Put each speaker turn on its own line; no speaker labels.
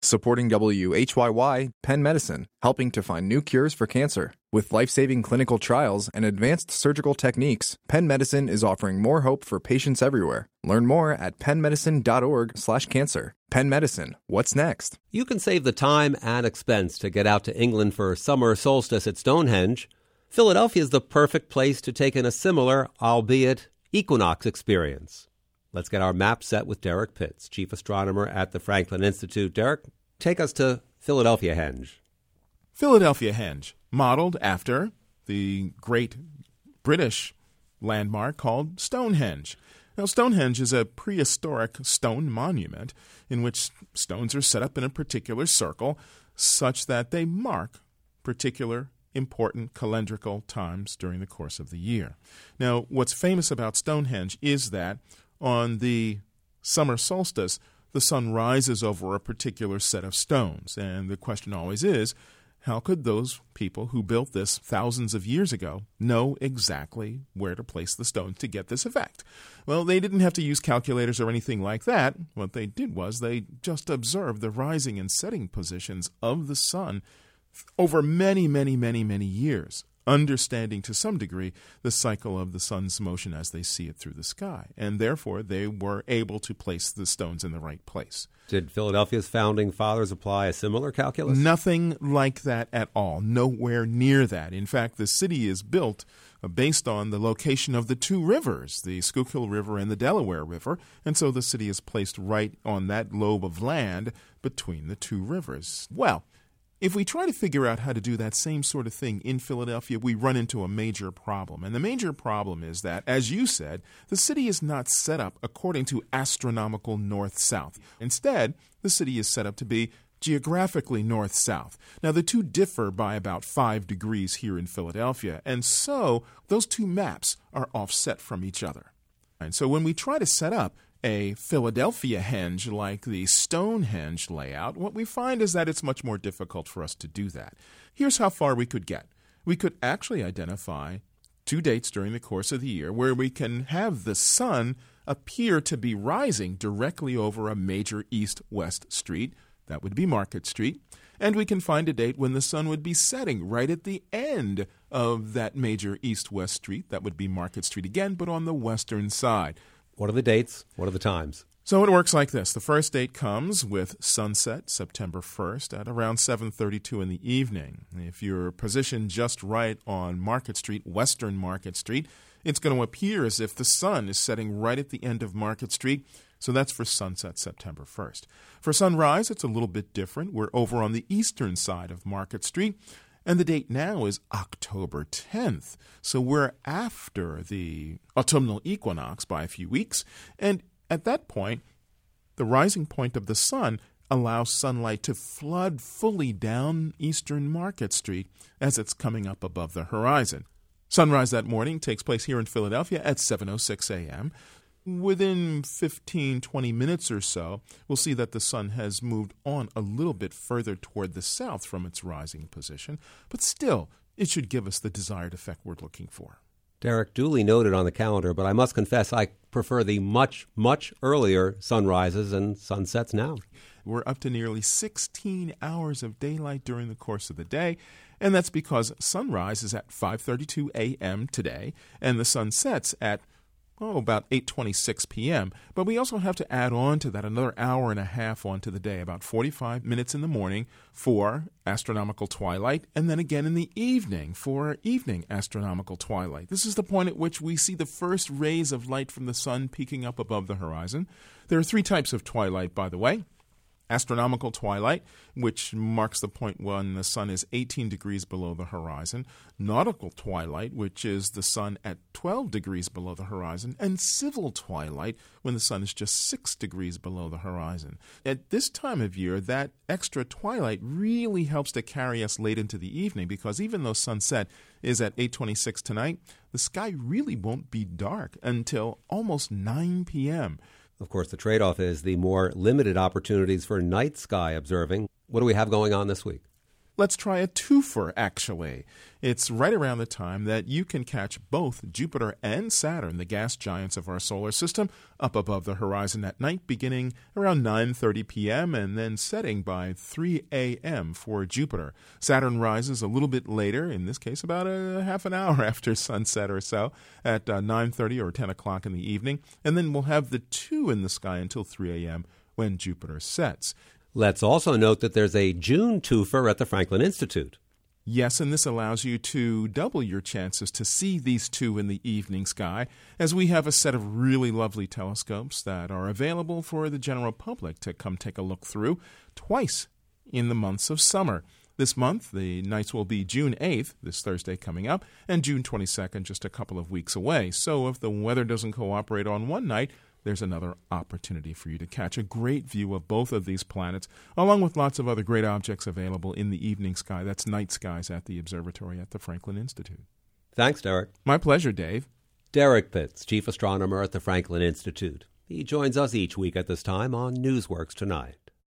Supporting WHYY, Penn Medicine, helping to find new cures for cancer. With life-saving clinical trials and advanced surgical techniques, Penn Medicine is offering more hope for patients everywhere. Learn more at pennmedicine.org/cancer. Penn Medicine, what's next?
You can save the time and expense to get out to England for summer solstice at Stonehenge. Philadelphia is the perfect place to take in a similar, albeit equinox experience. Let's get our map set with Derek Pitts, chief astronomer at the Franklin Institute. Derek, take us to Philadelphia Henge.
Philadelphia Henge, modeled after the great British landmark called Stonehenge. Now, Stonehenge is a prehistoric stone monument in which stones are set up in a particular circle such that they mark particular important calendrical times during the course of the year. Now, what's famous about Stonehenge is that on the summer solstice, the sun rises over a particular set of stones. And the question always is, how could those people who built this thousands of years ago know exactly where to place the stones to get this effect? Well, they didn't have to use calculators or anything like that. What they did was they just observed the rising and setting positions of the sun over many, many, many, many years, understanding to some degree the cycle of the sun's motion as they see it through the sky. And therefore, they were able to place the stones in the right place.
Did Philadelphia's founding fathers apply a similar calculus?
Nothing like that at all. Nowhere near that. In fact, the city is built based on the location of the two rivers, the Schuylkill River and the Delaware River. And so the city is placed right on that lobe of land between the two rivers. Well, if we try to figure out how to do that same sort of thing in Philadelphia, we run into a major problem. And the major problem is that, as you said, the city is not set up according to astronomical north-south. Instead, the city is set up to be geographically north-south. Now, the two differ by about 5 degrees here in Philadelphia, and so those two maps are offset from each other. And so when we try to set up a Philadelphia henge like the Stonehenge layout, what we find is that it's much more difficult for us to do that. Here's how far we could get. We could actually identify 2 dates during the course of the year where we can have the sun appear to be rising directly over a major east-west street. That would be Market Street. And we can find a date when the sun would be setting right at the end of that major east-west street. That would be Market Street again, but on the western side.
What are the dates? What are the times?
So it works like this. The first date comes with sunset, September 1st, at around 7:32 in the evening. If you're positioned just right on Market Street, Western Market Street, it's going to appear as if the sun is setting right at the end of Market Street. So that's for sunset, September 1st. For sunrise, it's a little bit different. We're over on the eastern side of Market Street. And the date now is October 10th. So we're after the autumnal equinox by a few weeks. And at that point, the rising point of the sun allows sunlight to flood fully down Eastern Market Street as it's coming up above the horizon. Sunrise that morning takes place here in Philadelphia at 7:06 a.m. Within 15-20 minutes or so, we'll see that the sun has moved on a little bit further toward the south from its rising position, but still, it should give us the desired effect we're looking for.
Derek, duly noted on the calendar, but I must confess I prefer the much, much earlier sunrises and sunsets now.
We're up to nearly 16 hours of daylight during the course of the day, and that's because sunrise is at 5:32 a.m. today, and the sun sets at about 8:26 p.m. But we also have to add on to that another hour and a half onto the day, about 45 minutes in the morning for astronomical twilight, and then again in the evening for evening astronomical twilight. This is the point at which we see the first rays of light from the sun peeking up above the horizon. There are 3 types of twilight, by the way. Astronomical twilight, which marks the point when the sun is 18 degrees below the horizon. Nautical twilight, which is the sun at 12 degrees below the horizon. And civil twilight, when the sun is just 6 degrees below the horizon. At this time of year, that extra twilight really helps to carry us late into the evening, because even though sunset is at 8:26 tonight, the sky really won't be dark until almost 9 p.m.,
Of course, the trade-off is the more limited opportunities for night sky observing. What do we have going on this week?
let's try a twofer, actually. It's right around the time that you can catch both Jupiter and Saturn, the gas giants of our solar system, up above the horizon at night, beginning around 9:30 p.m. and then setting by 3 a.m. for Jupiter. Saturn rises a little bit later, in this case about a half an hour after sunset or so, at 9:30 or 10 o'clock in the evening, and then we'll have the two in the sky until 3 a.m. when Jupiter sets.
Let's also note that there's a June twofer at the Franklin Institute.
Yes, and this allows you to double your chances to see these two in the evening sky, as we have a set of really lovely telescopes that are available for the general public to come take a look through twice in the months of summer. This month, the nights will be June 8th, this Thursday coming up, and June 22nd, just a couple of weeks away. So if the weather doesn't cooperate on one night, there's another opportunity for you to catch a great view of both of these planets, along with lots of other great objects available in the evening sky. That's night skies at the observatory at the Franklin Institute.
Thanks, Derek.
My pleasure, Dave.
Derek Pitts, chief astronomer at the Franklin Institute. He joins us each week at this time on Newsworks Tonight.